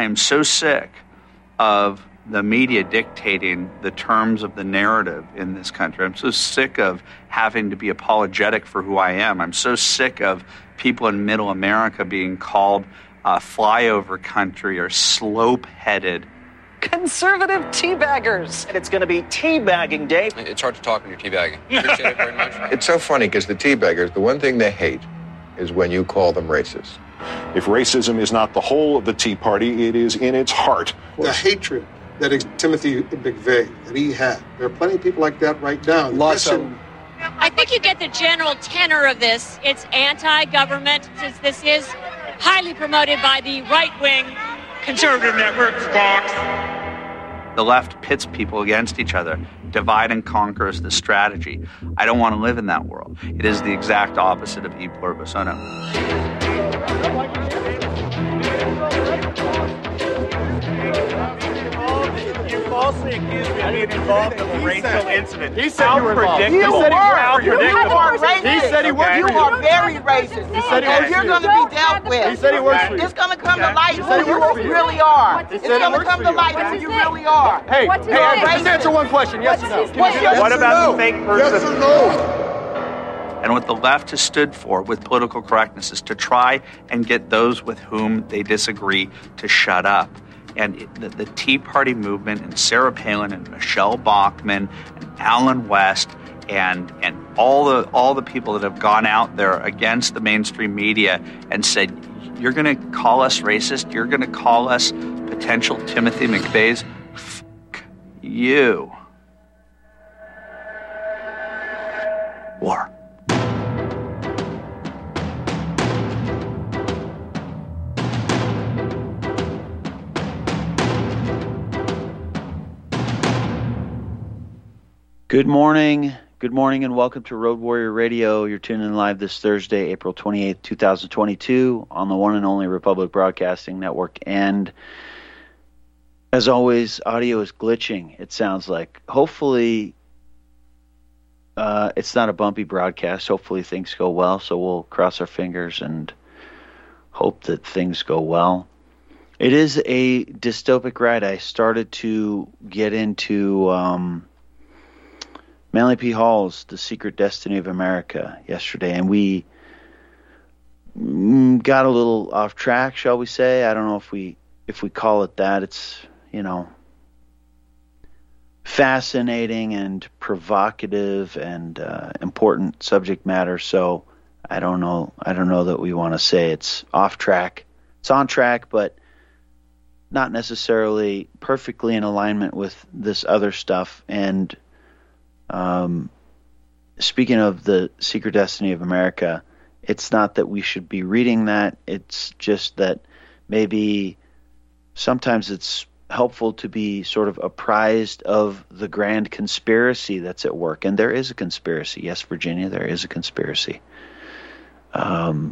am so sick of the media dictating the terms of the narrative in this country. I'm so sick of having to be apologetic for who I am. I'm so sick of people in middle America being called flyover country or slope-headed. Conservative teabaggers. And it's going to be teabagging day. It's hard to talk when you're teabagging. Appreciate it very much. It's so funny because the teabaggers, the one thing they hate is when you call them racist. If racism is not the whole of the Tea Party, it is in its heart. The hatred that Timothy McVeigh, that he had. There are plenty of people like that right now. Lots of them. I think you get the general tenor of this. It's anti-government, since this is highly promoted by the right-wing conservative network, Fox. The left pits people against each other. Divide and conquer is the strategy. I don't want to live in that world. It is the exact opposite of E pluribus unum. You falsely accused me of being involved in a racial incident. He said you were involved. You are racist. He said he worked You are very racist. He said he works for you. You're going to be dealt with. He said he works for you. It's going to come to light He said who he you works for you. really are. He It's said he going to works come for to you. light who you really are. Hey, just answer one question, yes or no? What about the fake person? Yes or no? And what the left has stood for with political correctness is to try and get those with whom they disagree to shut up. And the Tea Party movement and Sarah Palin and Michelle Bachmann and Alan West and all the people that have gone out there against the mainstream media and said, you're going to call us racist? You're going to call us potential Timothy McVeighs? Fuck you. War. Good morning, and welcome to Road Warrior Radio. You're tuning in live this Thursday, April 28th, 2022, on the one and only Republic Broadcasting Network. And as always, audio is glitching, it sounds like. Hopefully, it's not a bumpy broadcast. Hopefully things go well, so we'll cross our fingers and hope that things go well. It is a dystopic ride. I started to get into Manly P. Hall's The Secret Destiny of America yesterday, and we got a little off track, shall we say. I don't know if we call it that. It's, fascinating and provocative and important subject matter, so I don't know that we want to say it's off track. It's on track, but not necessarily perfectly in alignment with this other stuff. And speaking of The Secret Destiny of America, it's not that we should be reading that. It's just that maybe sometimes it's helpful to be sort of apprised of the grand conspiracy that's at work. And there is a conspiracy. Yes, Virginia, there is a conspiracy. There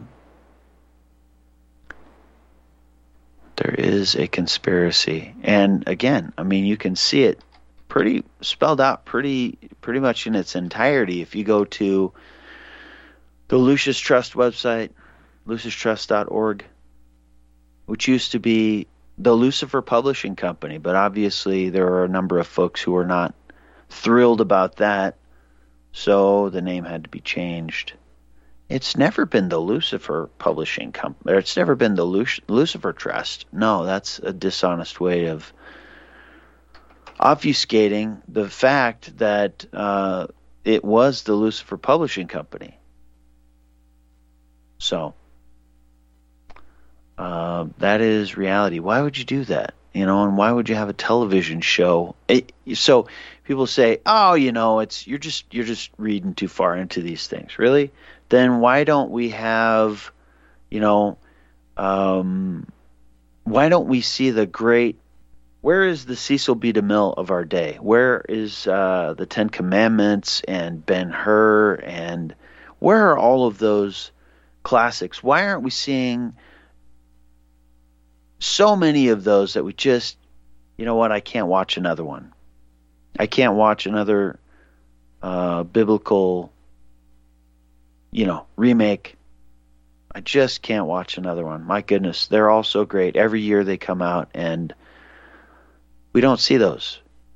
is a conspiracy. And again, I mean, you can see it pretty spelled out pretty much in its entirety if you go to the Lucis Trust website, lucistrust.org, which used to be the Lucifer Publishing Company, but obviously there are a number of folks who are not thrilled about that, so the name had to be changed. It's never been the Lucifer Publishing Company, or it's never been the Lucifer Trust. No, that's a dishonest way of obfuscating the fact that it was the Lucifer Publishing Company. So that is reality. Why would you do that? And why would you have a television show? So people say, "Oh, you're just reading too far into these things." Really? Then why don't we have, why don't we see the great? Where is the Cecil B. DeMille of our day? Where is the Ten Commandments and Ben-Hur, and where are all of those classics? Why aren't we seeing so many of those that we just, I can't watch another one. I can't watch another biblical, remake I just can't watch another one. My goodness, they're all so great. Every year they come out, and we don't see those.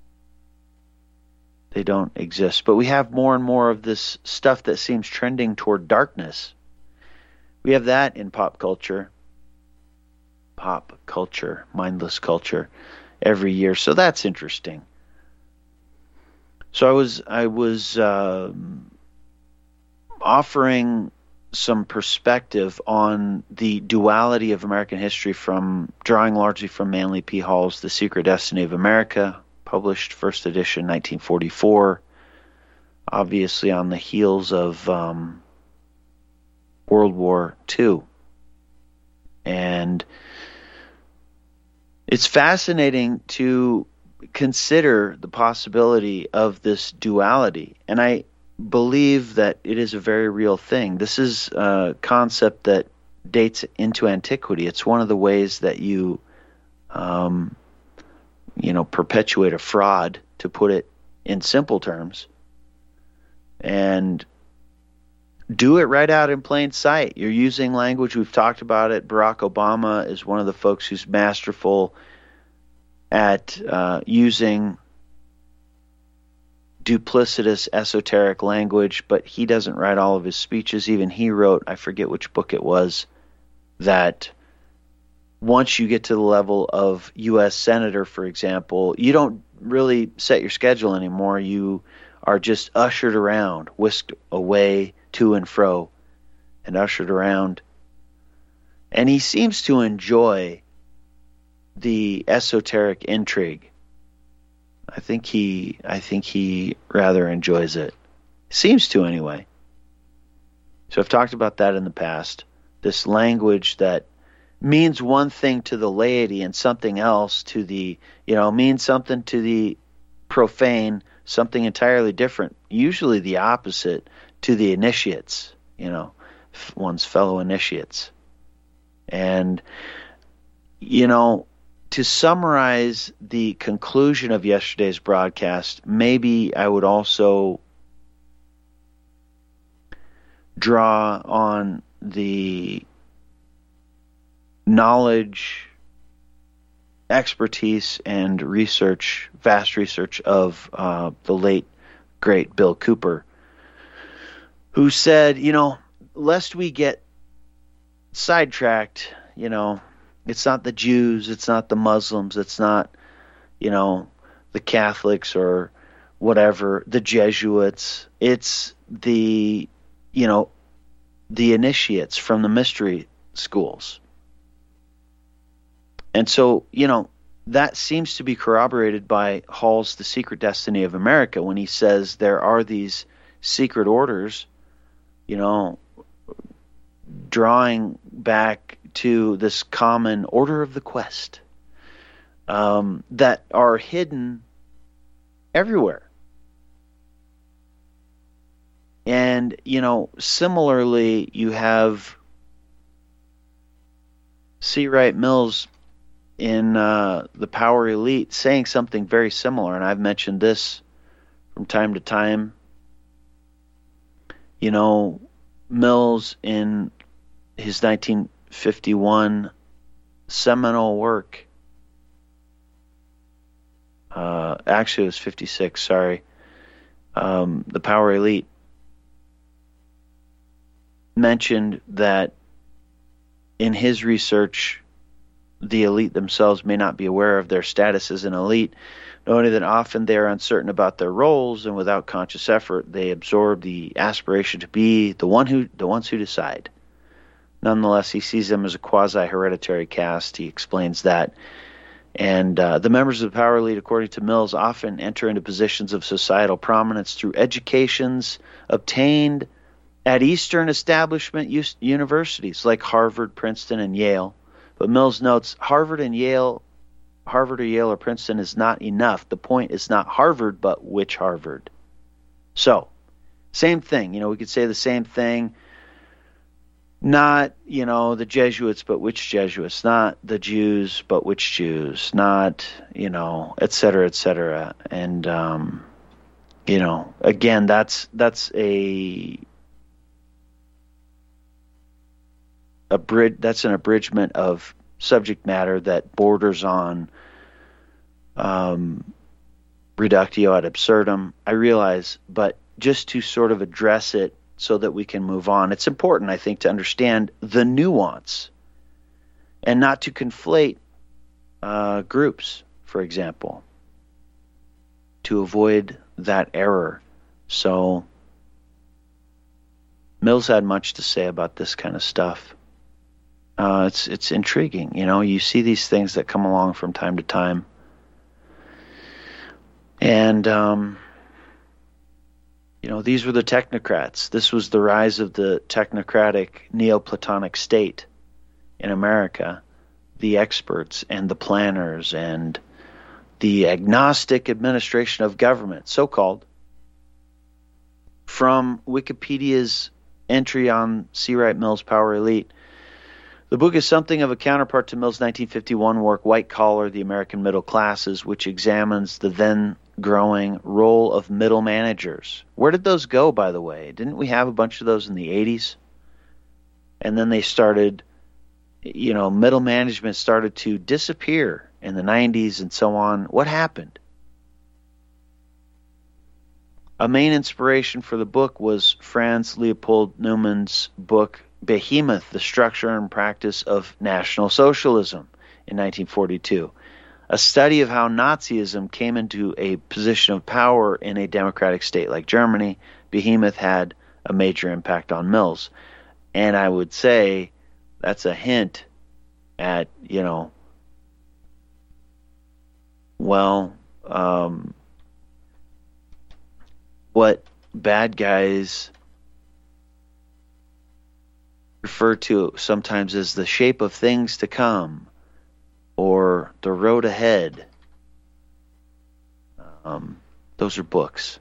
They don't exist. But we have more and more of this stuff that seems trending toward darkness. We have that in pop culture, mindless culture, every year. So that's interesting. So I was offering some perspective on the duality of American history, from drawing largely from Manly P. Hall's The Secret Destiny of America, published first edition 1944, obviously on the heels of World War II. And it's fascinating to consider the possibility of this duality, and I believe that it is a very real thing. This is a concept that dates into antiquity. It's one of the ways that you perpetuate a fraud, to put it in simple terms, and do it right out in plain sight. You're using language. We've talked about it. Barack Obama is one of the folks who's masterful at using duplicitous, esoteric language, but he doesn't write all of his speeches. Even he wrote, I forget which book it was, that once you get to the level of U.S. Senator, for example, you don't really set your schedule anymore. You are just ushered around, whisked away to and fro, and ushered around. And he seems to enjoy the esoteric intrigue. I think he rather enjoys it. Seems to, anyway. So I've talked about that in the past. This language that means one thing to the laity and something else to the, means something to the profane, something entirely different, usually the opposite to the initiates, one's fellow initiates. And, to summarize the conclusion of yesterday's broadcast, maybe I would also draw on the knowledge, expertise, and research, vast research of the late, great Bill Cooper, who said, lest we get sidetracked, it's not the Jews, it's not the Muslims, it's not, the Catholics or whatever, the Jesuits. It's the initiates from the mystery schools. And so, that seems to be corroborated by Hall's The Secret Destiny of America, when he says there are these secret orders, drawing back to this common order of the quest, that are hidden everywhere. And, similarly, you have C. Wright Mills in The Power Elite saying something very similar, and I've mentioned this from time to time. Mills, in his 1951 seminal work, actually it was 56, sorry, The Power Elite, mentioned that in his research, the elite themselves may not be aware of their status as an elite, knowing that often they are uncertain about their roles, and without conscious effort, they absorb the aspiration to be the ones who decide. Nonetheless, he sees them as a quasi-hereditary caste. He explains that. And the members of the Power Elite, according to Mills, often enter into positions of societal prominence through educations obtained at Eastern establishment universities like Harvard, Princeton, and Yale. But Mills notes Harvard or Yale or Princeton is not enough. The point is not Harvard, but which Harvard. So, same thing. We could say the same thing. Not, the Jesuits, but which Jesuits. Not the Jews, but which Jews. Not, et cetera, et cetera. And, again, that's a that's an abridgment of subject matter that borders on reductio ad absurdum. I realize, but just to sort of address it so that we can move on, it's important, I think, to understand the nuance and not to conflate groups, for example, to avoid that error. So Mills had much to say about this kind of stuff. It's intriguing. You see these things that come along from time to time. And, these were the technocrats. This was the rise of the technocratic Neoplatonic state in America. The experts and the planners and the agnostic administration of government, so-called. From Wikipedia's entry on C. Wright Mills' Power Elite, the book is something of a counterpart to Mills' 1951 work, White Collar, The American Middle Classes, which examines the then-growing role of middle managers. Where did those go, by the way? Didn't we have a bunch of those in the 80s? And then they started, middle management started to disappear in the 90s and so on. What happened? A main inspiration for the book was Franz Leopold Neumann's book, Behemoth, The Structure and Practice of National Socialism, in 1942. A study of how Nazism came into a position of power in a democratic state like Germany. Behemoth had a major impact on Mills. And I would say that's a hint at, what bad guys refer to sometimes as the shape of things to come or the road ahead. Those are books.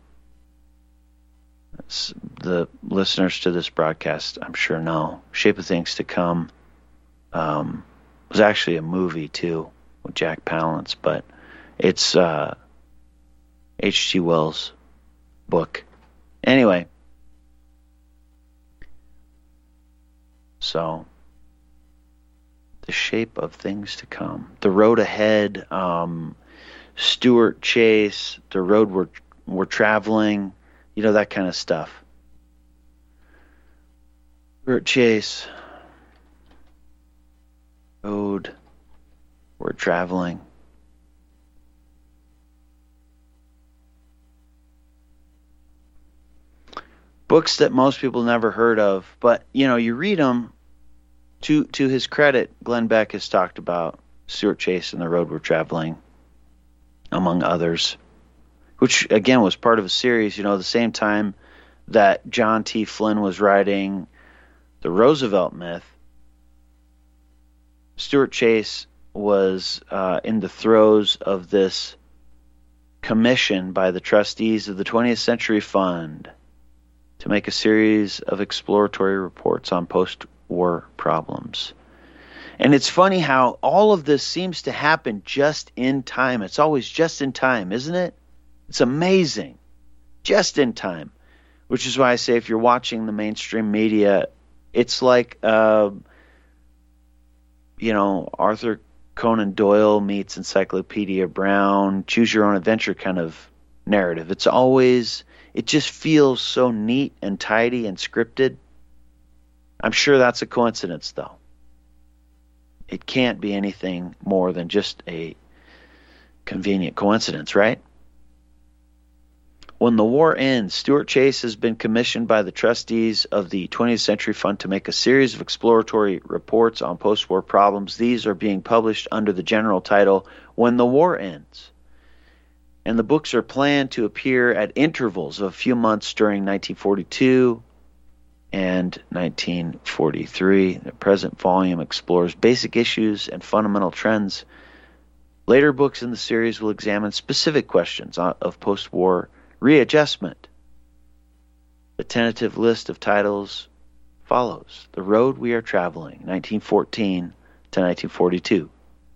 The listeners to this broadcast, I'm sure, know. Shape of Things to Come was actually a movie, too, with Jack Palance, but it's H.G. Wells' book. Anyway, so the shape of things to come, the road ahead, Stuart Chase, the road we're traveling, that kind of stuff. Stuart Chase, road we're traveling. Books that most people never heard of, but you read them. To his credit, Glenn Beck has talked about Stuart Chase and the road we're traveling, among others, which again was part of a series. The same time that John T. Flynn was writing The Roosevelt Myth, Stuart Chase was in the throes of this commission by the trustees of the 20th Century Fund to make a series of exploratory reports on post-war problems. And it's funny how all of this seems to happen just in time. It's always just in time, isn't it? It's amazing. Just in time. Which is why I say if you're watching the mainstream media, it's like, Arthur Conan Doyle meets Encyclopedia Brown, choose your own adventure kind of narrative. It just feels so neat and tidy and scripted. I'm sure that's a coincidence, though. It can't be anything more than just a convenient coincidence, right? When the war ends, Stuart Chase has been commissioned by the trustees of the 20th Century Fund to make a series of exploratory reports on post-war problems. These are being published under the general title, When the War Ends. And the books are planned to appear at intervals of a few months during 1942 and 1943. The present volume explores basic issues and fundamental trends. Later books in the series will examine specific questions of post-war readjustment. The tentative list of titles follows: The Road We Are Traveling, 1914 to 1942.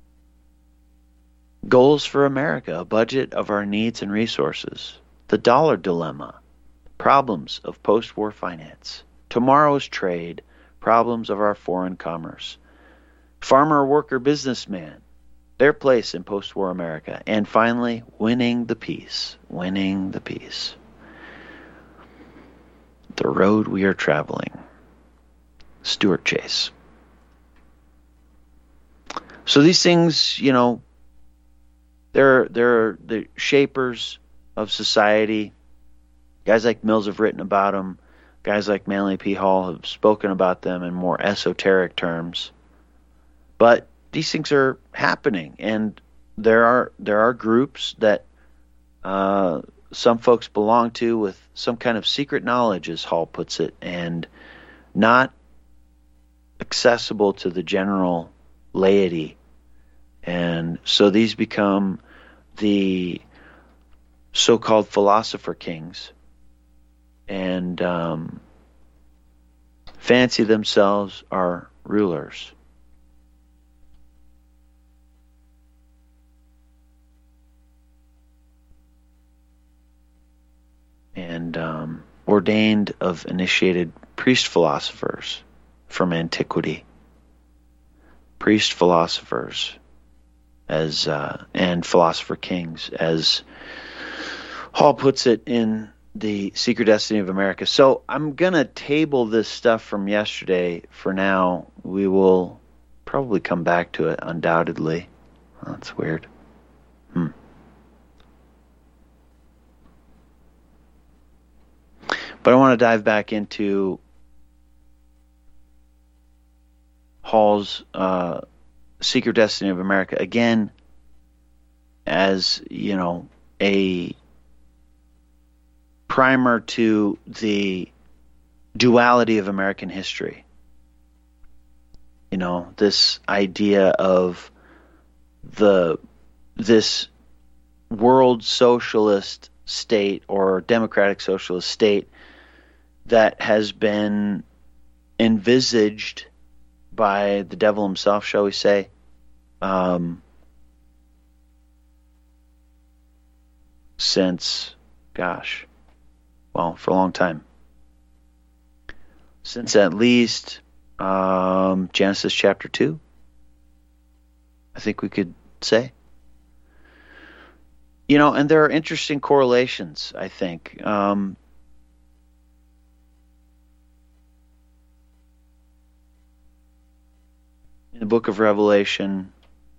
Goals for America, a budget of our needs and resources. The Dollar Dilemma, problems of post-war finance. Tomorrow's Trade, problems of our foreign commerce. Farmer, worker, businessman, their place in post-war America. And finally, winning the peace. Winning the peace. The road we are traveling. Stuart Chase. So these things, you know, they're the shapers of society. Guys like Mills have written about them. Guys like Manly P. Hall have spoken about them in more esoteric terms. But these things are happening, and there are groups that some folks belong to with some kind of secret knowledge, as Hall puts it, and not accessible to the general laity. And so these become the so-called philosopher kings, and fancy themselves are rulers. And ordained of initiated priest philosophers from antiquity. Priest philosophers as and philosopher kings, as Hall puts it in The Secret Destiny of America. So I'm going to table this stuff from yesterday for now. We will probably come back to it, undoubtedly. Oh, that's weird. But I want to dive back into Hall's Secret Destiny of America again, as, you know, a primer to the duality of American history. You know, this idea of this world socialist state or democratic socialist state that has been envisaged by the devil himself, shall we say, since, for a long time. Since at least Genesis chapter 2, I think we could say. You know, and there are interesting correlations, I think. In the book of Revelation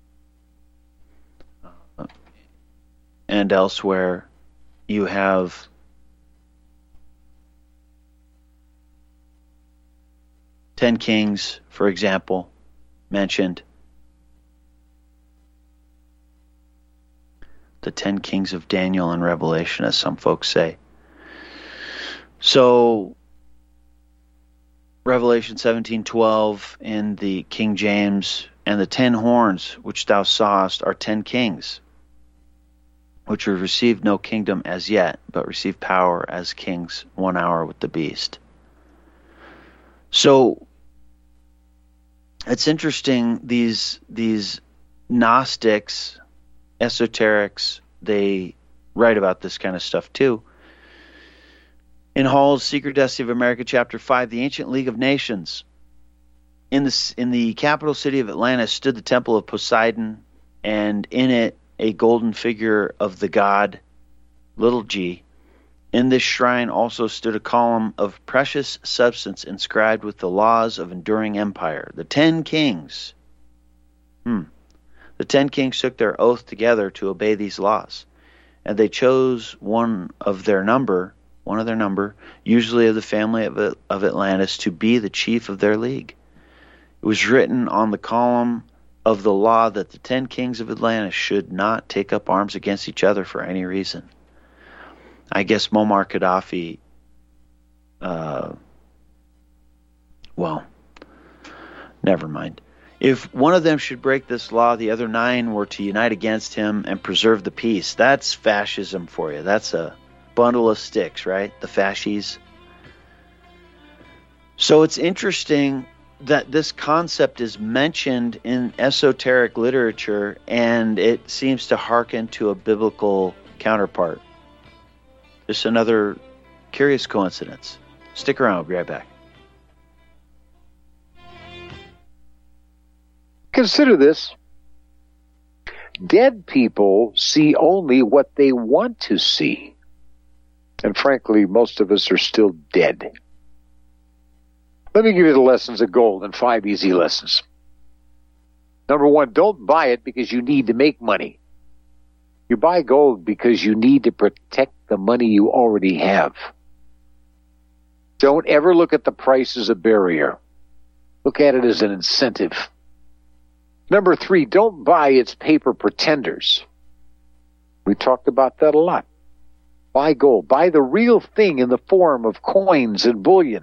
and elsewhere, you have ten kings, for example, mentioned. The 10 kings of Daniel in Revelation, as some folks say. So Revelation 17:12 in the King James, and the 10 horns which thou sawest are 10 kings, which have received no kingdom as yet, but receive power as kings 1 hour with the beast. So it's interesting, these Gnostics, esoterics, they write about this kind of stuff too. In Hall's Secret Destiny of America, Chapter 5, the Ancient League of Nations. In the capital city of Atlantis stood the temple of Poseidon, and in it a golden figure of the god, little g. In this shrine also stood a column of precious substance inscribed with the laws of enduring empire. The 10 kings. The 10 kings took their oath together to obey these laws, and they chose one of their number, usually of the family of Atlantis, to be the chief of their league. It was written on the column of the law that the 10 kings of Atlantis should not take up arms against each other for any reason. I guess Muammar Gaddafi, never mind. If one of them should break this law, the other 9 were to unite against him and preserve the peace. That's fascism for you. That's a bundle of sticks, right? The fascies. So it's interesting that this concept is mentioned in esoteric literature, and it seems to hearken to a biblical counterpart. Just another curious coincidence. Stick around, we'll be right back. Consider this. Dead people see only what they want to see. And frankly, most of us are still dead. Let me give you the lessons of gold in 5 easy lessons. Number 1, don't buy it because you need to make money. You buy gold because you need to protect the money you already have. Don't ever look at the price as a barrier. Look at it as an incentive. Number 3, don't buy its paper pretenders. We talked about that a lot. Buy gold. Buy the real thing in the form of coins and bullion.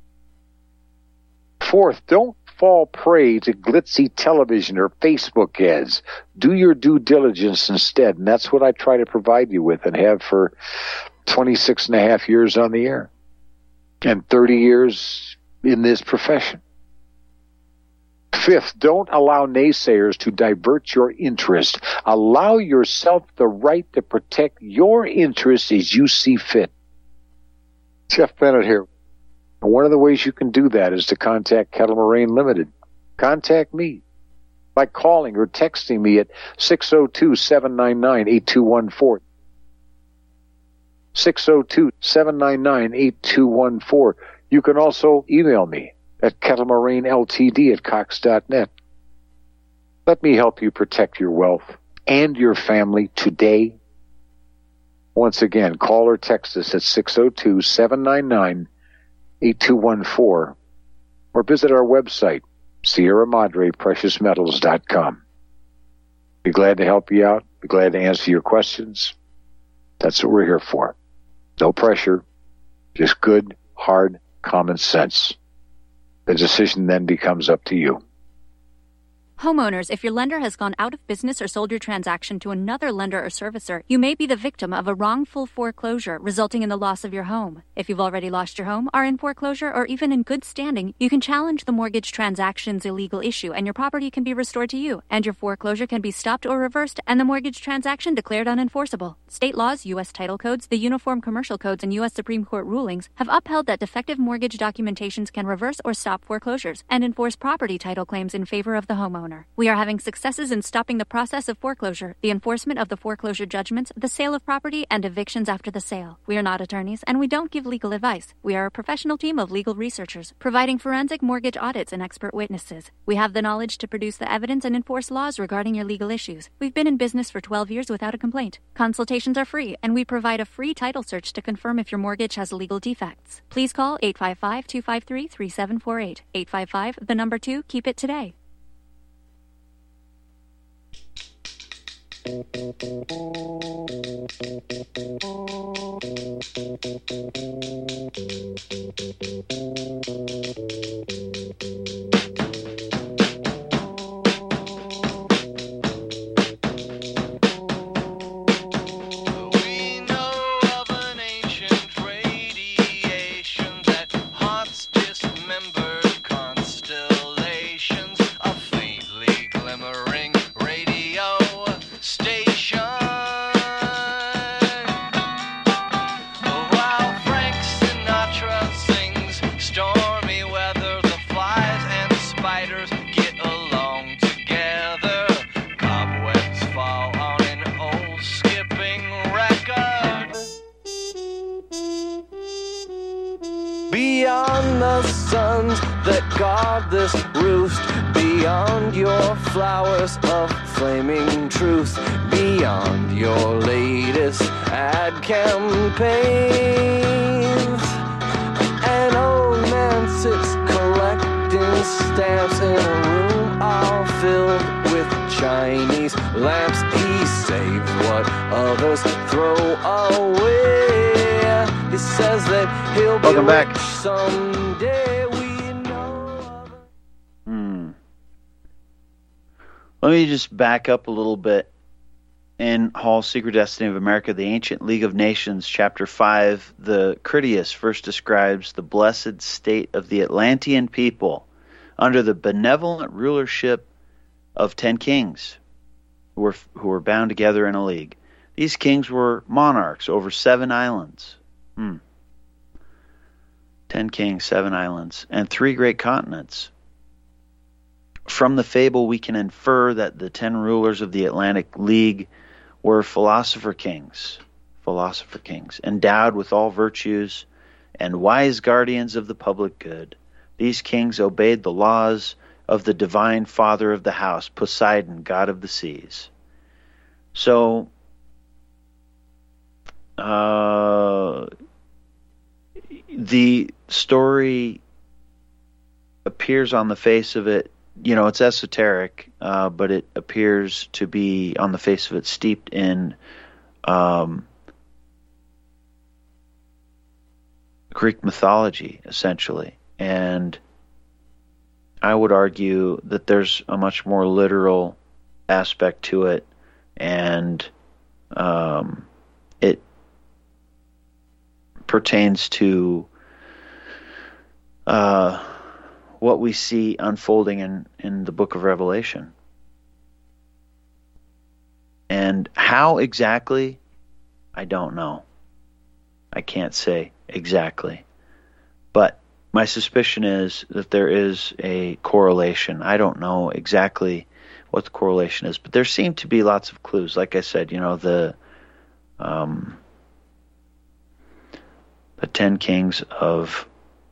4th, don't fall prey to glitzy television or Facebook ads. Do your due diligence instead, and that's what I try to provide you with and have for 26 and a half years on the air and 30 years in this profession. 5th, don't allow naysayers to divert your interest. Allow yourself the right to protect your interests as you see fit. Jeff Bennett here. And one of the ways you can do that is to contact Kettle Moraine Limited. Contact me by calling or texting me at 602-799-8214. 602-799-8214. You can also email me at kettlemoraineLTD@cox.net. Let me help you protect your wealth and your family today. Once again, call or text us at 602-799-8214 or visit our website, Sierra Madre Precious Metals.com. Be glad to help you out. Be glad to answer your questions. That's what we're here for. No pressure, just good, hard, common sense. The decision then becomes up to you. Homeowners, if your lender has gone out of business or sold your transaction to another lender or servicer, you may be the victim of a wrongful foreclosure, resulting in the loss of your home. If you've already lost your home, are in foreclosure, or even in good standing, you can challenge the mortgage transaction's illegal issue, and your property can be restored to you, and your foreclosure can be stopped or reversed, and the mortgage transaction declared unenforceable. State laws, U.S. title codes, the Uniform Commercial Codes, and U.S. Supreme Court rulings have upheld that defective mortgage documentations can reverse or stop foreclosures and enforce property title claims in favor of the homeowner. We are having successes in stopping the process of foreclosure, the enforcement of the foreclosure judgments, the sale of property, and evictions after the sale. We are not attorneys, and we don't give legal advice. We are a professional team of legal researchers, providing forensic mortgage audits and expert witnesses. We have the knowledge to produce the evidence and enforce laws regarding your legal issues. We've been in business for 12 years without a complaint. Consultations are free, and we provide a free title search to confirm if your mortgage has legal defects. Please call 855-253-3748. 855, the number 2, keep it today. Beyond the suns that guard this roost, beyond your flowers of flaming truth, beyond your latest ad campaigns. An old man sits collecting stamps in a room all filled with Chinese lamps. He saved what others throw away. He says that he'll be rich someday. We know. Let me just back up a little bit. In Hall's Secret Destiny of America, the Ancient League of Nations, Chapter 5, the Critias first describes the blessed state of the Atlantean people under the benevolent rulership of 10 kings who were bound together in a league. These kings were monarchs over 7 islands. 10 kings, 7 islands, and 3 great continents. from the fable, we can infer that the 10 rulers of the Atlantic League were philosopher kings, endowed with all virtues and wise guardians of the public good. These kings obeyed the laws of the divine father of the house, Poseidon, god of the seas. So, the story appears on the face of it, it's esoteric, but it appears to be on the face of it steeped in Greek mythology, essentially. And I would argue that there's a much more literal aspect to it, and it pertains to what we see unfolding in the book of Revelation. And how exactly, I don't know. I can't say exactly. But my suspicion is that there is a correlation. I don't know exactly what the correlation is, but there seem to be lots of clues. Like I said, the 10 kings of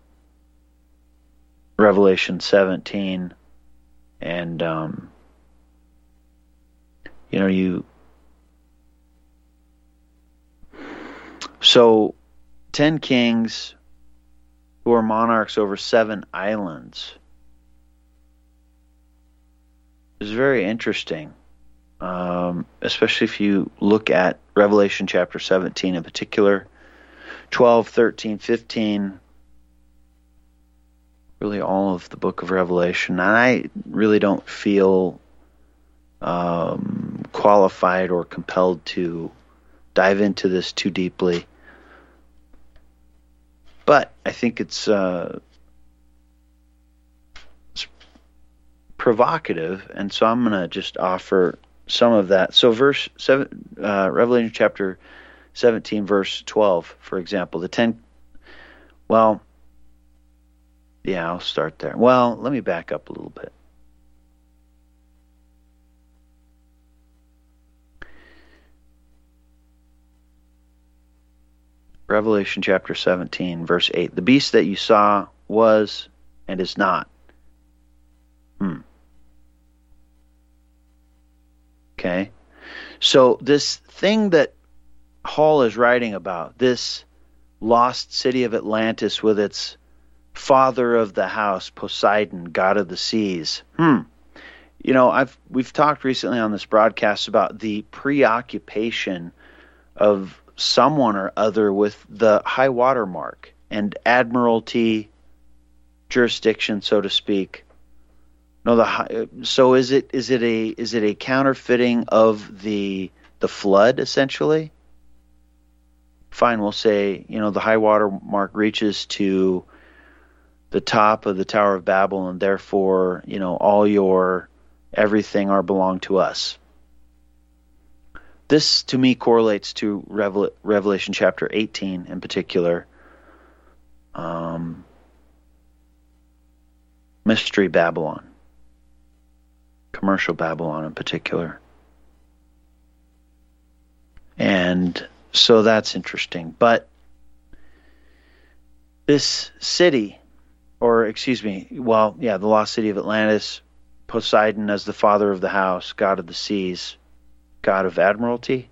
Revelation 17, and so 10 kings who are monarchs over 7 islands is very interesting, especially if you look at Revelation chapter 17 in particular, 12, 13, 15, really all of the book of Revelation. And I really don't feel qualified or compelled to dive into this too deeply. But I think it's provocative, and so I'm going to just offer some of that. So verse 7, Revelation chapter 17, verse 12, for example, the 10, I'll start there. Well, let me back up a little bit. Revelation chapter 17, verse 8. The beast that you saw was and is not. Okay. So this thing that Hall is writing about, this lost city of Atlantis with its father of the house, Poseidon, god of the seas. We've talked recently on this broadcast about the preoccupation of someone or other with the high water mark and admiralty jurisdiction, so to speak. So is it a counterfeiting of the flood, essentially? Fine, we'll say, the high water mark reaches to the top of the Tower of Babel, and therefore, all your everything are belong to us. This, to me, correlates to Revelation chapter 18 in particular. Mystery Babylon. Commercial Babylon in particular. And so that's interesting. But this city, the lost city of Atlantis, Poseidon as the father of the house, god of the seas, god of admiralty.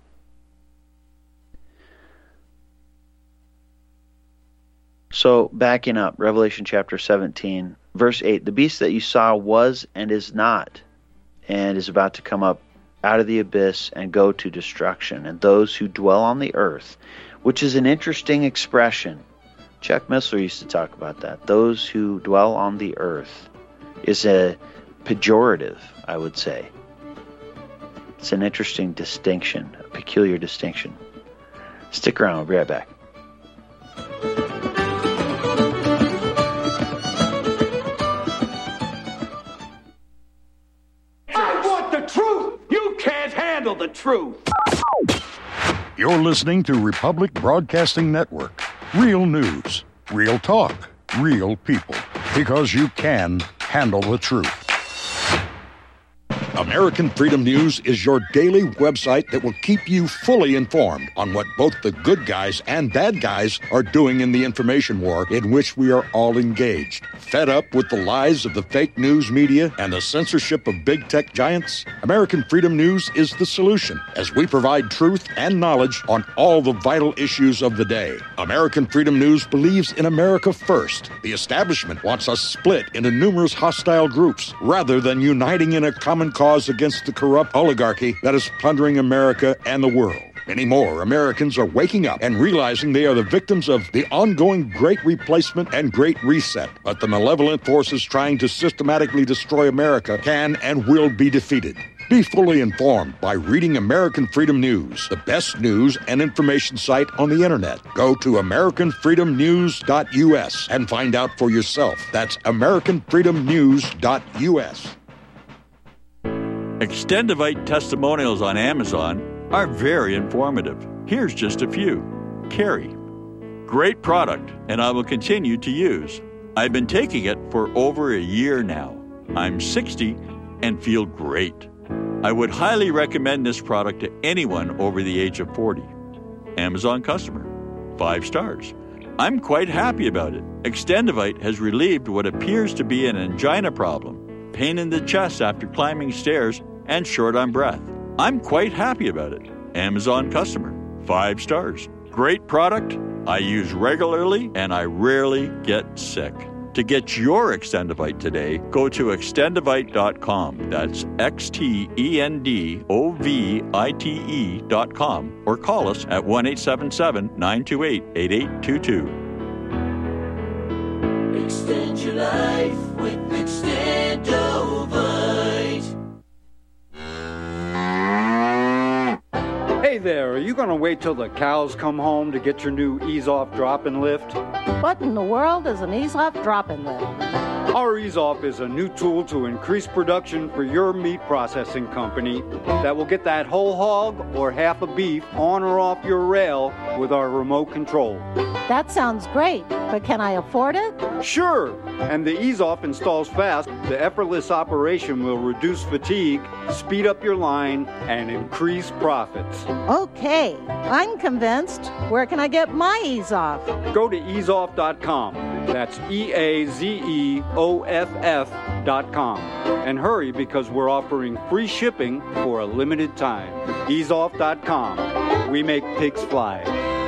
So backing up, Revelation chapter 17, verse 8, the beast that you saw was and is not, and is about to come up out of the abyss and go to destruction, and those who dwell on the earth, which is an interesting expression. Chuck Missler used to talk about that. Those who dwell on the earth is a pejorative, I would say. It's an interesting distinction, a peculiar distinction. Stick around, we'll be right back. I want the truth! You can't handle the truth! You're listening to Republic Broadcasting Network. Real news, real talk, real people. Because you can handle the truth. American Freedom News is your daily website that will keep you fully informed on what both the good guys and bad guys are doing in the information war in which we are all engaged. Fed up with the lies of the fake news media and the censorship of big tech giants? American Freedom News is the solution, as we provide truth and knowledge on all the vital issues of the day. American Freedom News believes in America first. The establishment wants us split into numerous hostile groups rather than uniting in a common cause against the corrupt oligarchy that is plundering America and the world. Many more Americans are waking up and realizing they are the victims of the ongoing Great Replacement and Great Reset. But the malevolent forces trying to systematically destroy America can and will be defeated. Be fully informed by reading American Freedom News, the best news and information site on the internet. Go to AmericanFreedomNews.us and find out for yourself. That's AmericanFreedomNews.us. Extendivite testimonials on Amazon are very informative. Here's just a few. Carrie. Great product, and I will continue to use. I've been taking it for over a year now. I'm 60 and feel great. I would highly recommend this product to anyone over the age of 40. Amazon customer. 5 stars. I'm quite happy about it. Extendivite has relieved what appears to be an angina problem, pain in the chest after climbing stairs, and short on breath. I'm quite happy about it. Amazon customer. 5 stars. Great product. I use regularly and I rarely get sick. To get your Extendivite today, go to extendivite.com. That's XTENDOVITE.com or call us at 1-877-928-8822. Extend your life with Extendovite. Hey there, are you going to wait till the cows come home to get your new Ease-Off drop-in lift? What in the world is an Ease-Off drop-in lift? Our Ease-Off is a new tool to increase production for your meat processing company that will get that whole hog or half a beef on or off your rail with our remote control. That sounds great, but can I afford it? Sure, and the Ease-Off installs fast. The effortless operation will reduce fatigue, speed up your line, and increase profits. Okay, I'm convinced. Where can I get my Ease-Off? Go to easeoff.com. That's EAZEOFF.com. And hurry because we're offering free shipping for a limited time. Easeoff.com. We make pigs fly.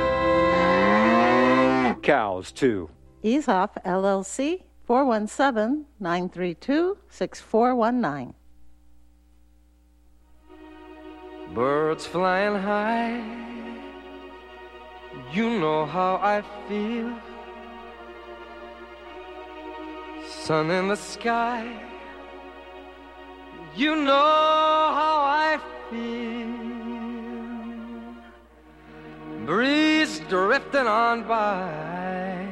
Cows, too. Ease-Off, LLC, 417-932-6419. Birds flying high, you know how I feel. Sun in the sky, you know how I feel. Breeze drifting on by,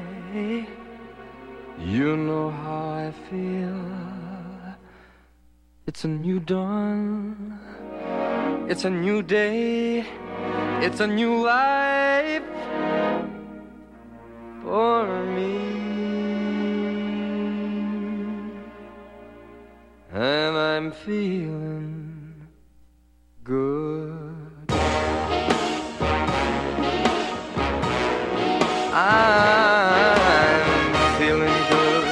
you know how I feel. It's a new dawn, it's a new day, it's a new life for me. And I'm feeling good. I'm feeling good.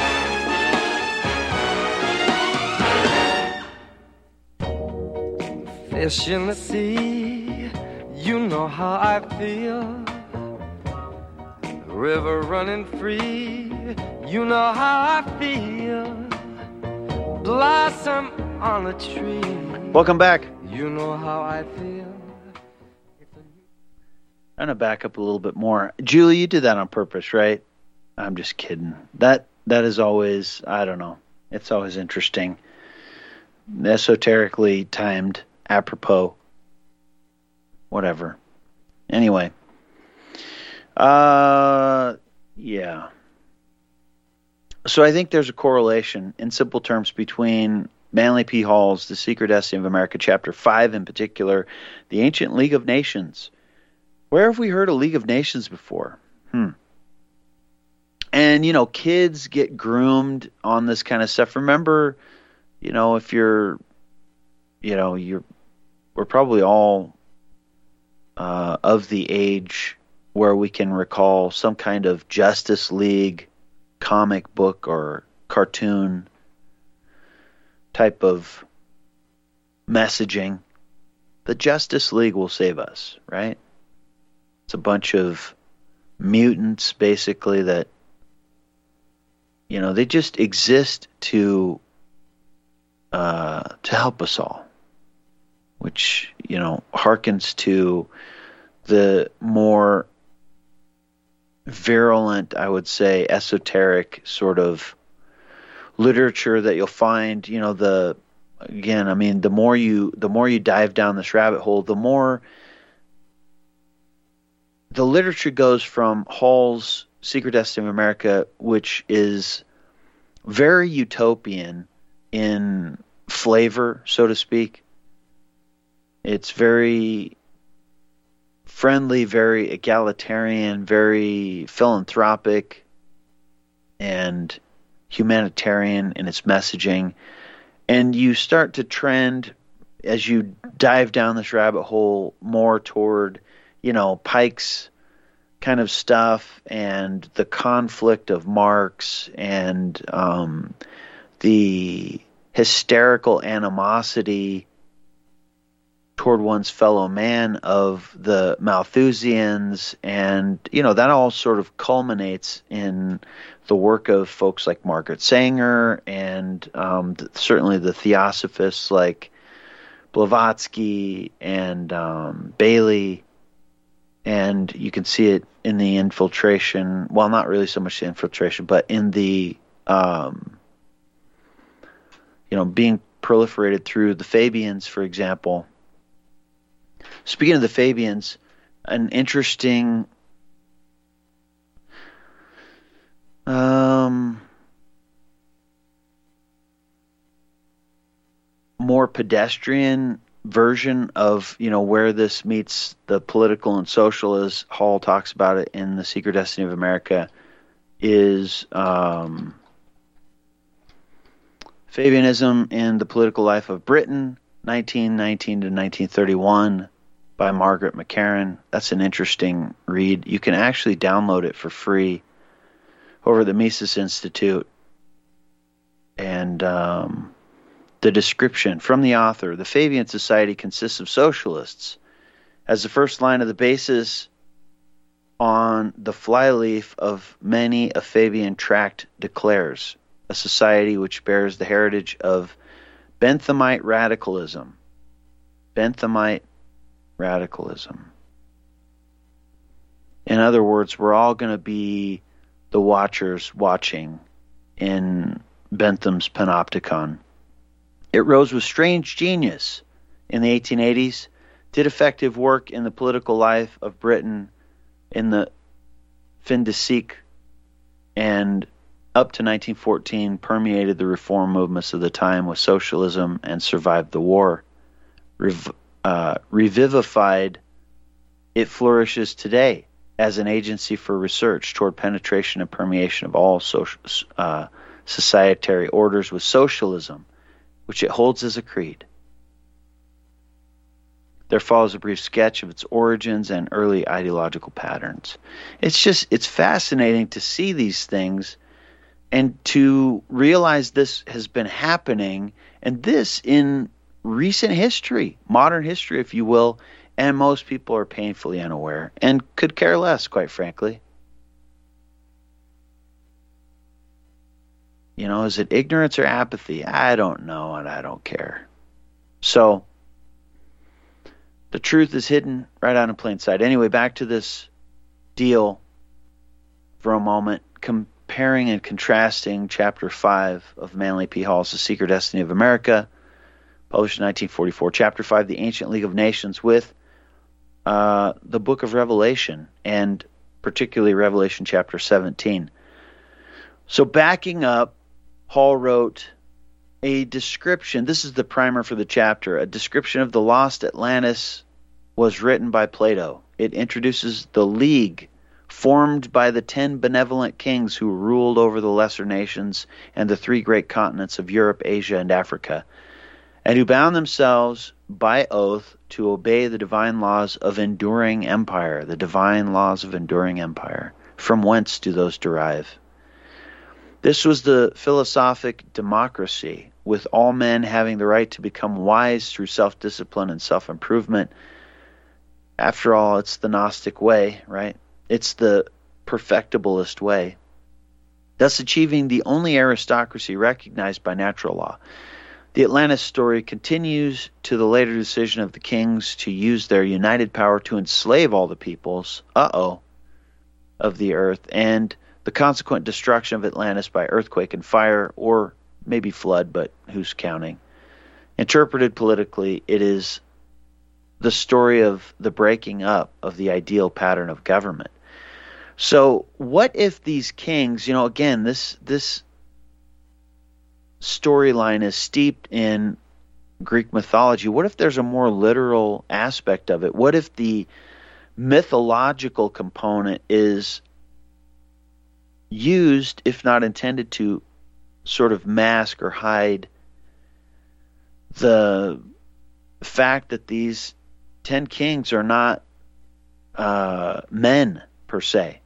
Fish in the sea, you know how I feel. River running free, you know how I feel. Blossom on a tree. Welcome back. You know how I feel. I'm going to back up a little bit more. Julie, you did that on purpose, right? I'm just kidding. That is always, I don't know. It's always interesting. Esoterically timed, apropos. Whatever. Anyway. Yeah. So I think there's a correlation, in simple terms, between Manly P. Hall's The Secret Destiny of America, Chapter 5 in particular, the Ancient League of Nations. Where have we heard of League of Nations before? And, you know, kids get groomed on this kind of stuff. Remember, you know, if you're we're probably all of the age where we can recall some kind of Justice League comic book or cartoon type of messaging. The Justice League will save us, right? It's a bunch of mutants, basically, that, they just exist to help us all, which, harkens to the more virulent, I would say, esoteric sort of literature that you'll find. The more you dive down this rabbit hole, the more the literature goes from Hall's Secret Destiny of America, which is very utopian in flavor, so to speak. It's very friendly, very egalitarian, very philanthropic, and humanitarian in its messaging. And you start to trend, as you dive down this rabbit hole, more toward, Pike's kind of stuff and the conflict of Marx and the hysterical animosity toward one's fellow man of the Malthusians, and that all sort of culminates in the work of folks like Margaret Sanger and certainly the theosophists like Blavatsky and Bailey, and you can see it in the infiltration. Well, not really so much the infiltration, but in the being proliferated through the Fabians, for example. Speaking of the Fabians, an interesting more pedestrian version of where this meets the political and social, as Hall talks about it in The Secret Destiny of America, is Fabianism in the Political Life of Britain, 1919 to 1931, by Margaret McCarran. That's an interesting read. You can actually download it for free over the Mises Institute. And the description from the author: the Fabian Society consists of socialists. As the first line of the basis on the flyleaf of many a Fabian tract declares, a society which bears the heritage of Benthamite radicalism. Benthamite radicalism. In other words, we're all going to be the watchers watching in Bentham's Panopticon. It rose with strange genius in the 1880s, did effective work in the political life of Britain in the fin de siècle, and up to 1914 permeated the reform movements of the time with socialism and survived the war. Revivified, it flourishes today as an agency for research toward penetration and permeation of all societary orders with socialism, which it holds as a creed. There follows a brief sketch of its origins and early ideological patterns. It's fascinating to see these things and to realize this has been happening, and this in recent history, modern history, if you will, and most people are painfully unaware and could care less, quite frankly. Is it ignorance or apathy? I don't know, and I don't care. So, the truth is hidden right out in plain sight. Anyway, back to this deal for a moment, comparing and contrasting Chapter 5 of Manly P. Hall's The Secret Destiny of America, published in 1944, Chapter 5, The Ancient League of Nations, with the Book of Revelation, and particularly Revelation chapter 17. So backing up, Hall wrote a description. This is the primer for the chapter. A description of the lost Atlantis was written by Plato. It introduces the league formed by the 10 benevolent kings who ruled over the lesser nations and the 3 great continents of Europe, Asia, and Africa. and who bound themselves by oath to obey the divine laws of enduring empire. The divine laws of enduring empire. From whence do those derive? This was the philosophic democracy, with all men having the right to become wise through self-discipline and self-improvement. After all, it's the Gnostic way, right? It's the perfectibilist way, thus achieving the only aristocracy recognized by natural law. The Atlantis story continues to the later decision of the kings to use their united power to enslave all the peoples, of the earth, and the consequent destruction of Atlantis by earthquake and fire, or maybe flood, but who's counting? Interpreted politically, it is the story of the breaking up of the ideal pattern of government. So what if these kings, again, this storyline is steeped in Greek mythology. What if there's a more literal aspect of it? What if the mythological component is used, if not intended to, sort of mask or hide the fact that these 10 kings are not men per se?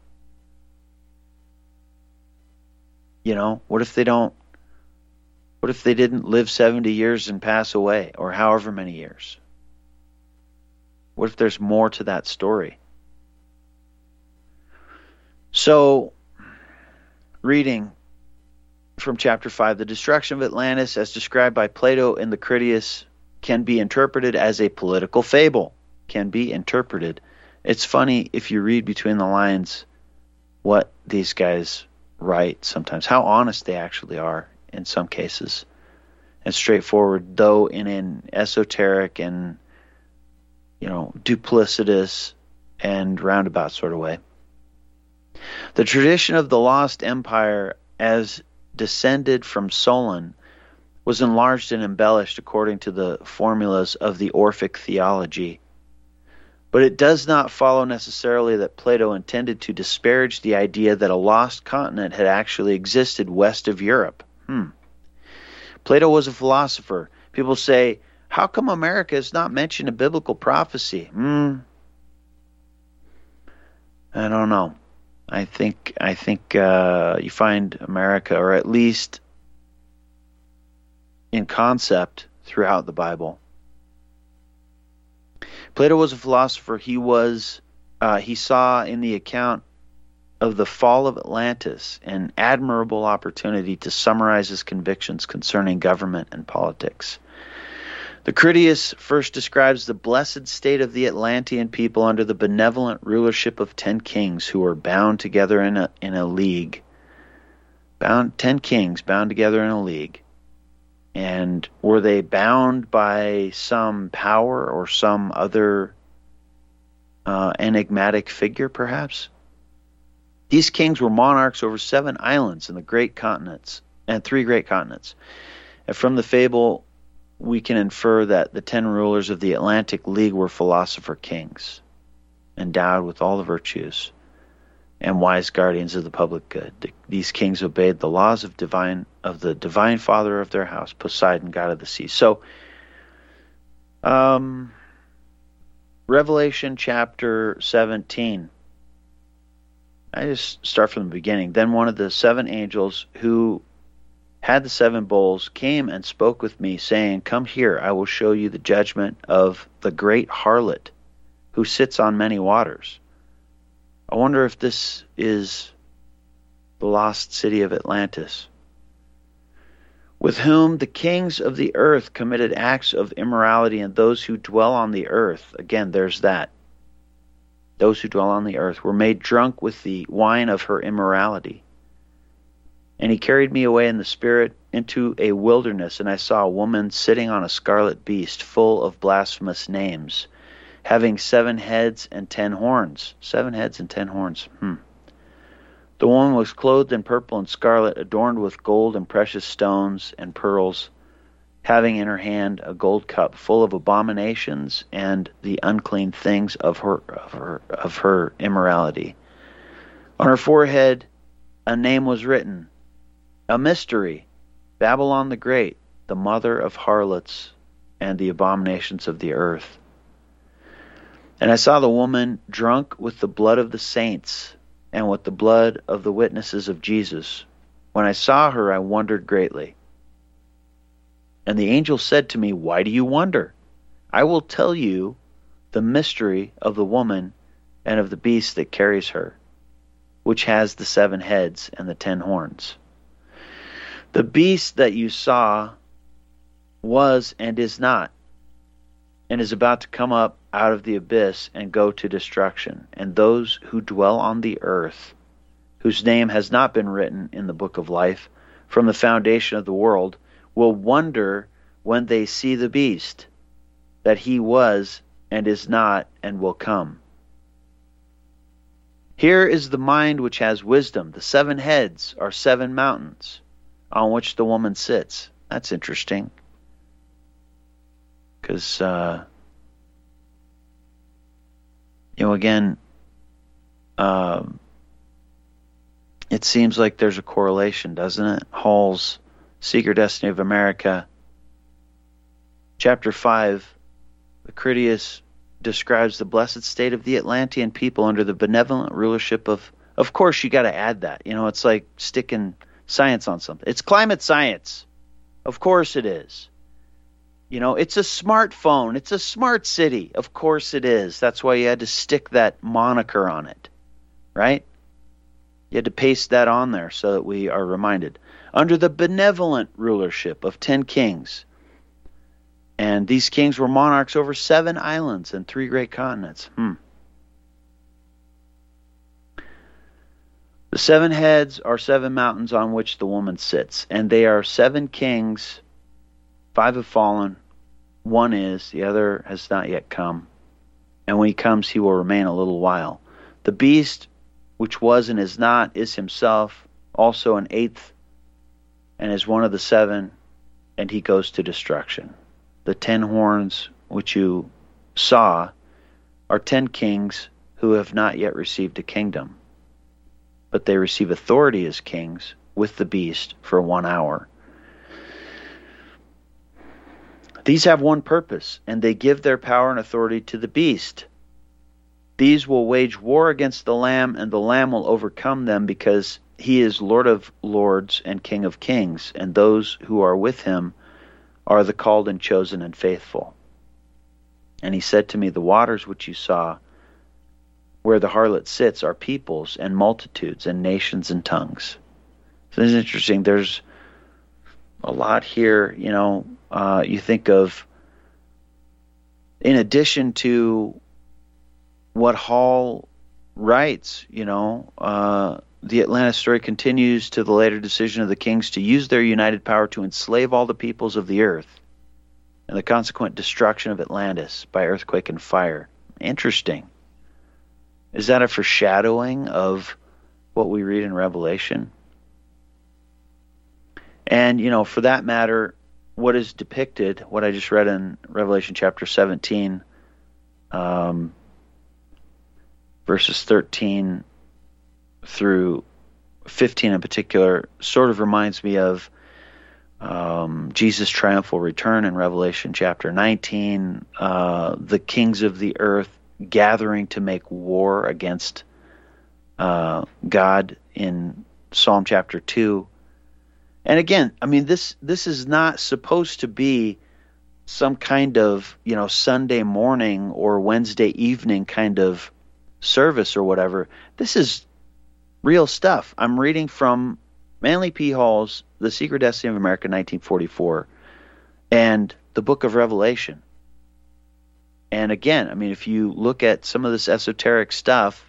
What if they don't? What if they didn't live 70 years and pass away, or however many years? What if there's more to that story? So, reading from chapter 5, the destruction of Atlantis, as described by Plato in the Critias, can be interpreted as a political fable. Can be interpreted. It's funny if you read between the lines what these guys write sometimes, how honest they actually are in some cases, and straightforward, though in an esoteric and duplicitous and roundabout sort of way. The tradition of the lost empire, as descended from Solon, was enlarged and embellished according to the formulas of the Orphic theology. But it does not follow necessarily that Plato intended to disparage the idea that a lost continent had actually existed west of Europe. Plato was a philosopher. People say, how come America is not mentioned in biblical prophecy? I don't know. I think you find America, or at least in concept, throughout the Bible. Plato was a philosopher. He saw in the account of the fall of Atlantis an admirable opportunity to summarize his convictions concerning government and politics. The Critias first describes the blessed state of the Atlantean people under the benevolent rulership of 10 kings who were bound together in a league. 10 kings bound together in a league. And were they bound by some power or some other enigmatic figure, perhaps? These kings were monarchs over 7 islands in the great continents, and 3 great continents. And from the fable, we can infer that the 10 rulers of the Atlantic League were philosopher kings, endowed with all the virtues, and wise guardians of the public good. These kings obeyed the laws of the divine father of their house, Poseidon, god of the sea. So, Revelation chapter 17. I just start from the beginning. Then one of the 7 angels who had the 7 bowls came and spoke with me, saying, "Come here, I will show you the judgment of the great harlot who sits on many waters." I wonder if this is the lost city of Atlantis, with whom the kings of the earth committed acts of immorality, and those who dwell on the earth, again, there's that, those who dwell on the earth, were made drunk with the wine of her immorality. And he carried me away in the spirit into a wilderness, and I saw a woman sitting on a scarlet beast full of blasphemous names, having 7 heads and 10 horns. 7 heads and 10 horns. The woman was clothed in purple and scarlet, adorned with gold and precious stones and pearls, having in her hand a gold cup full of abominations and the unclean things of her immorality. On her forehead a name was written, a mystery, Babylon the Great, the mother of harlots and the abominations of the earth. And I saw the woman drunk with the blood of the saints and with the blood of the witnesses of Jesus. When I saw her, I wondered greatly. And the angel said to me, "Why do you wonder? I will tell you the mystery of the woman and of the beast that carries her, which has the 7 heads and the 10 horns. The beast that you saw was and is not, and is about to come up out of the abyss and go to destruction. And those who dwell on the earth, whose name has not been written in the book of life from the foundation of the world, will wonder when they see the beast, that he was and is not and will come. Here is the mind which has wisdom. The 7 heads are 7 mountains on which the woman sits." That's interesting. Because, again, it seems like there's a correlation, doesn't it? Hall's Secret Destiny of America, Chapter 5, Critias describes the blessed state of the Atlantean people under the benevolent rulership of course, you got to add that. It's like sticking science on something. It's climate science. Of course it is. It's a smartphone. It's a smart city. Of course it is. That's why you had to stick that moniker on it, right? You had to paste that on there so that we are reminded. Under the benevolent rulership of 10 kings. And these kings were monarchs over 7 islands and 3 great continents. The 7 heads are 7 mountains on which the woman sits, and they are 7 kings. 5 have fallen, 1 is, the other has not yet come. And when he comes, he will remain a little while. The beast, which was and is not, is himself also an 8th, and is one of the 7, and he goes to destruction. The 10 horns which you saw are 10 kings who have not yet received a kingdom, but they receive authority as kings with the beast for 1 hour. These have one purpose, and they give their power and authority to the beast. These will wage war against the Lamb, and the Lamb will overcome them, because he is Lord of lords and King of kings, and those who are with him are the called and chosen and faithful. And he said to me, "The waters which you saw, where the harlot sits, are peoples and multitudes and nations and tongues." So this is interesting. There's a lot here. You think of, in addition to what Hall writes, the Atlantis story continues to the later decision of the kings to use their united power to enslave all the peoples of the earth, and the consequent destruction of Atlantis by earthquake and fire. Interesting. Is that a foreshadowing of what we read in Revelation? And, for that matter, what is depicted, what I just read in Revelation chapter 17, verses 13 through 15 in particular, sort of reminds me of Jesus' triumphal return in Revelation chapter 19, the kings of the earth gathering to make war against God in Psalm chapter 2. And again, this is not supposed to be some kind of, Sunday morning or Wednesday evening kind of service or whatever. This is real stuff. I'm reading from Manly P. Hall's The Secret Destiny of America, 1944, and the book of Revelation. And again, if you look at some of this esoteric stuff,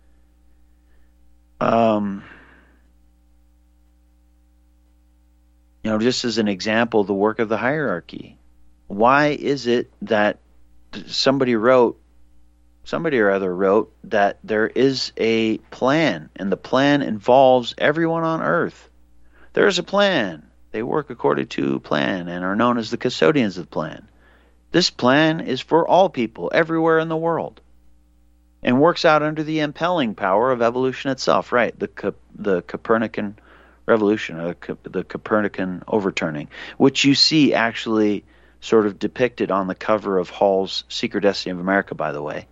just as an example, the work of the hierarchy. Why is it that somebody or other wrote that there is a plan, and the plan involves everyone on earth? There is a plan. They work according to plan and are known as the custodians of the plan. This plan is for all people everywhere in the world, and works out under the impelling power of evolution itself, right? The Copernican revolution, or the Copernican overturning, which you see actually sort of depicted on the cover of Hall's Secret Destiny of America, by the way.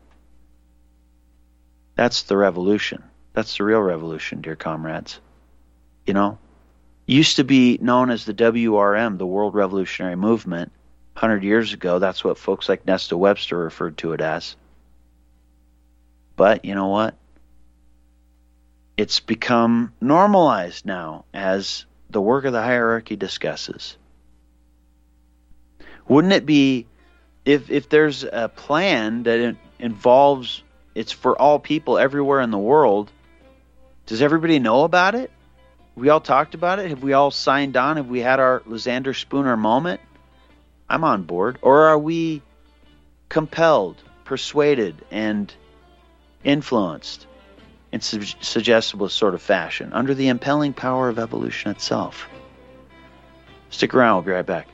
That's the revolution. That's the real revolution, dear comrades. You know? Used to be known as the WRM, the World Revolutionary Movement. 100 years ago, that's what folks like Nesta Webster referred to it as. But you know what? It's become normalized now as the work of the hierarchy discusses. Wouldn't it be, if there's a plan that involves, it's for all people everywhere in the world, does everybody know about it? We all talked about it? Have we all signed on? Have we had our Lysander Spooner moment? I'm on board. Or are we compelled, persuaded, and influenced in suggestible sort of fashion under the impelling power of evolution itself? Stick around. We'll be right back.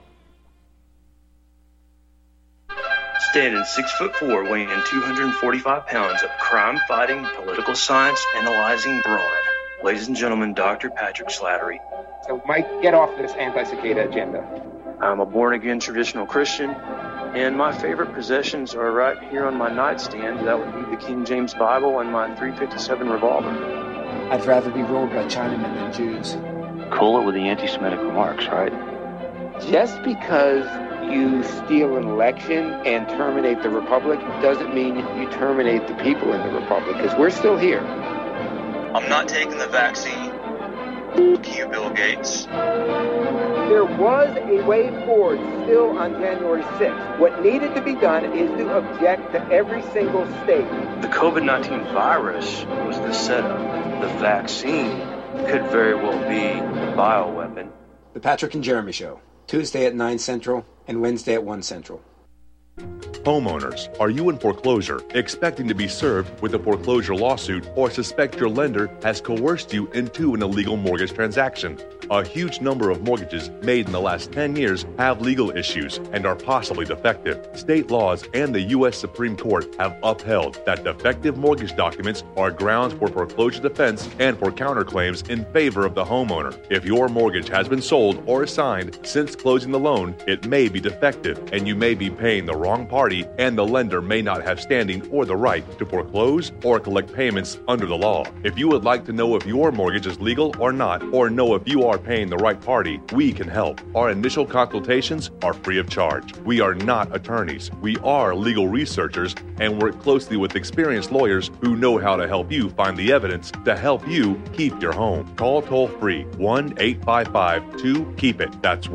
Standing 6'4", weighing 245 pounds of crime-fighting, political science analyzing brawn. Ladies and gentlemen, Dr. Patrick Slattery. So, Mike, get off this anti-cicada agenda. I'm a born-again traditional Christian, and my favorite possessions are right here on my nightstand. That would be the King James Bible and my .357 revolver. I'd rather be ruled by Chinamen than Jews. Cool it with the anti-Semitic remarks, right? Just because you steal an election and terminate the Republic doesn't mean you terminate the people in the Republic, because we're still here. I'm not taking the vaccine. Fuck you, Bill Gates. There was a way forward still on January 6th. What needed to be done is to object to every single state. The COVID-19 virus was the setup. The vaccine could very well be the bioweapon. The Patrick and Jeremy Show, Tuesday at 9 Central and Wednesday at 1 Central. Homeowners, are you in foreclosure, expecting to be served with a foreclosure lawsuit, or suspect your lender has coerced you into an illegal mortgage transaction? A huge number of mortgages made in the last 10 years have legal issues and are possibly defective. State laws and the U.S. Supreme Court have upheld that defective mortgage documents are grounds for foreclosure defense and for counterclaims in favor of the homeowner. If your mortgage has been sold or assigned since closing the loan, it may be defective, and you may be paying the wrong party, and the lender may not have standing or the right to foreclose or collect payments under the law. If you would like to know if your mortgage is legal or not, or know if you are paying the right party, we can help. Our initial consultations are free of charge. We are not attorneys. We are legal researchers and work closely with experienced lawyers who know how to help you find the evidence to help you keep your home. Call toll-free 1-855-2-KEEP-IT. That's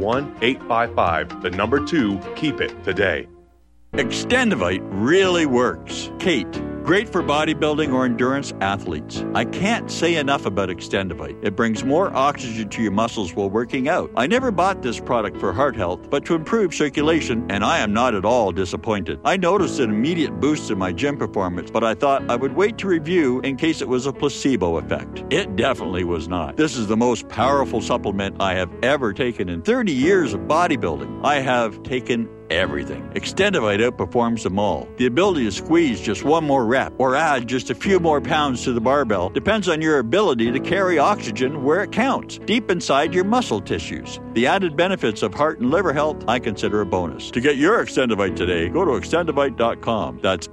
1-855-2-KEEP-IT today. Extendivite really works. Kate, great for bodybuilding or endurance athletes. I can't say enough about Extendivite. It brings more oxygen to your muscles while working out. I never bought this product for heart health, but to improve circulation, and I am not at all disappointed. I noticed an immediate boost in my gym performance, but I thought I would wait to review in case it was a placebo effect. It definitely was not. This is the most powerful supplement I have ever taken in 30 years of bodybuilding. I have taken everything. Extendivite outperforms them all. The ability to squeeze just one more rep or add just a few more pounds to the barbell depends on your ability to carry oxygen where it counts, deep inside your muscle tissues. The added benefits of heart and liver health I consider a bonus. To get your Extendivite today, go to extendivite.com. That's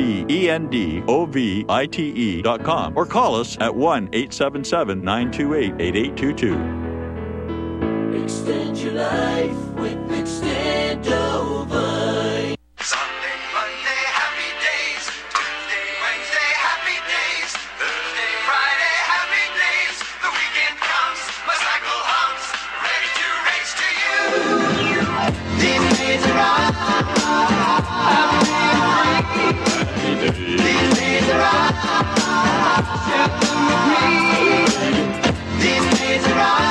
XTENDOVITE.com, or call us at 1-877-928-8822. Extend your life with Extendovite. Sunday, Monday, happy days. Tuesday, Wednesday, happy days. Thursday, Friday, happy days. The weekend comes, my cycle hums, ready to race to you. These days are on. These days are on. Share them with me. These days are on.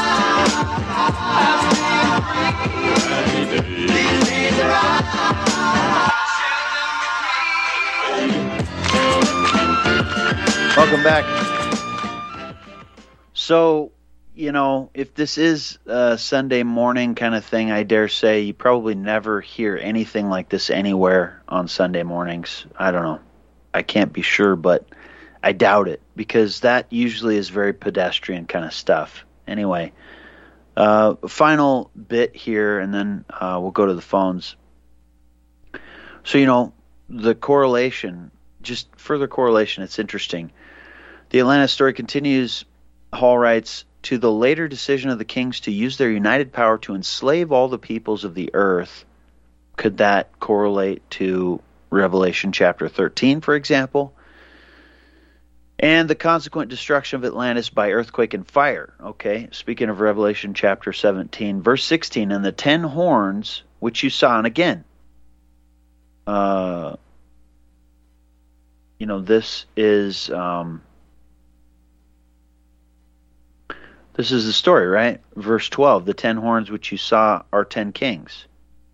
Welcome back. So, you know, if this is a Sunday morning kind of thing, I dare say you probably never hear anything like this anywhere on Sunday mornings. I don't know. I can't be sure, but I doubt it, because that usually is very pedestrian kind of stuff. Anyway, final bit here, and then we'll go to the phones. So, the correlation, just further correlation, it's interesting. The Atlantis story continues. Hall writes, to the later decision of the kings to use their united power to enslave all the peoples of the earth. Could that correlate to Revelation chapter 13, for example? And the consequent destruction of Atlantis by earthquake and fire. Okay, speaking of Revelation chapter 17, verse 16, and the 10 horns which you saw, and again, this is the story, right? Verse 12, the 10 horns which you saw are 10 kings.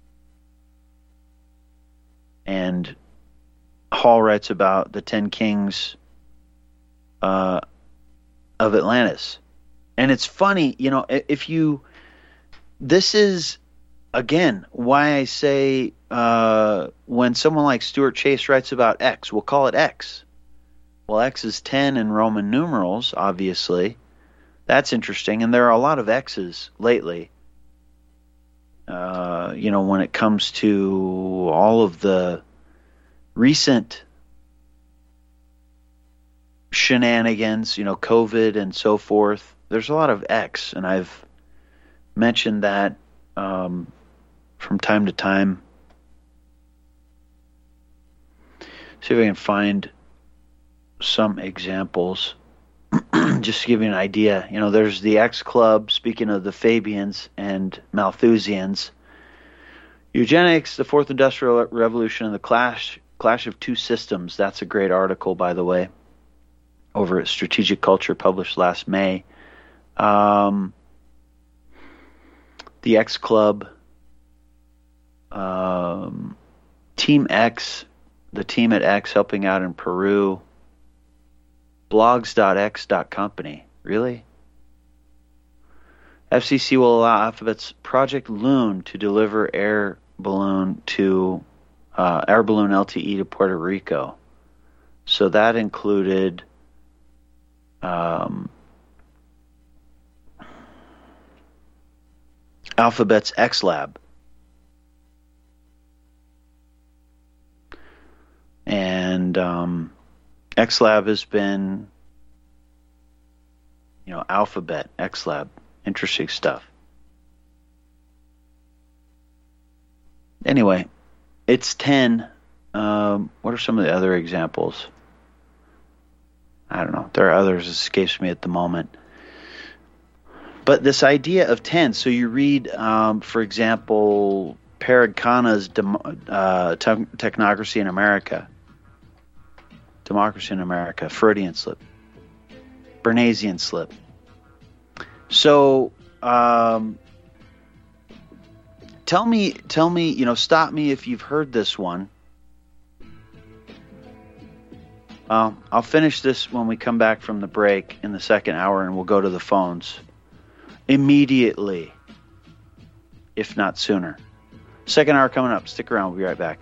And Hall writes about the 10 kings of Atlantis. And it's funny, this is, again, why I say when someone like Stuart Chase writes about X, we'll call it X. Well, X is 10 in Roman numerals, obviously. That's interesting, and there are a lot of X's lately. When it comes to all of the recent shenanigans, COVID and so forth, there's a lot of X, and I've mentioned that from time to time. See if I can find some examples. Just to give you an idea, there's the X Club, speaking of the Fabians and Malthusians. Eugenics, the Fourth Industrial Revolution, and the Clash of Two Systems. That's a great article, by the way, over at Strategic Culture, published last May. The X Club, Team X, the team at X helping out in Peru. Blogs.x.company. Really? FCC will allow Alphabet's Project Loon to deliver air balloon LTE to Puerto Rico. So that included Alphabet's XLab. And XLab has been, Alphabet, XLab, interesting stuff. Anyway, it's 10. What are some of the other examples? I don't know. There are others. It escapes me at the moment. But this idea of 10, so you read, for example, Parag Khanna's Technocracy in America. Democracy in America, Freudian slip, Bernaysian slip. So, tell me, stop me if you've heard this one. I'll finish this when we come back from the break in the second hour, and we'll go to the phones immediately, if not sooner. Second hour coming up. Stick around. We'll be right back.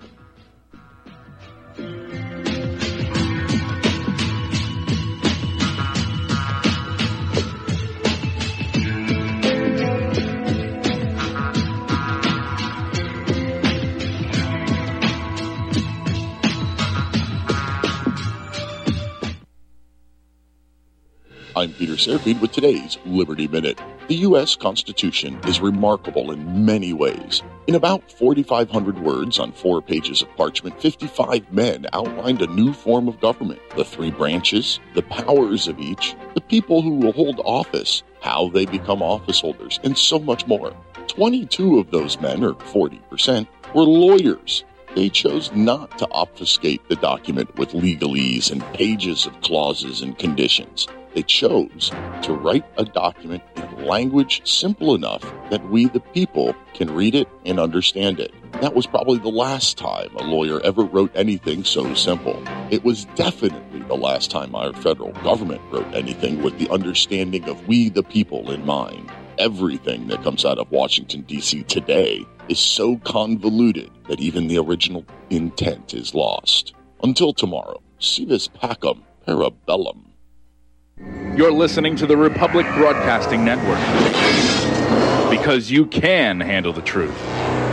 I'm Peter Serafine with today's Liberty Minute. The U.S. Constitution is remarkable in many ways. In about 4,500 words on 4 pages of parchment, 55 men outlined a new form of government, the 3 branches, the powers of each, the people who will hold office, how they become office holders, and so much more. 22 of those men, or 40%, were lawyers. They chose not to obfuscate the document with legalese and pages of clauses and conditions. They chose to write a document in language simple enough that we, the people, can read it and understand it. That was probably the last time a lawyer ever wrote anything so simple. It was definitely the last time our federal government wrote anything with the understanding of we, the people, in mind. Everything that comes out of Washington, D.C. today is so convoluted that even the original intent is lost. Until tomorrow, si vis pacem, parabellum. You're listening to the Republic Broadcasting Network. Because you can handle the truth.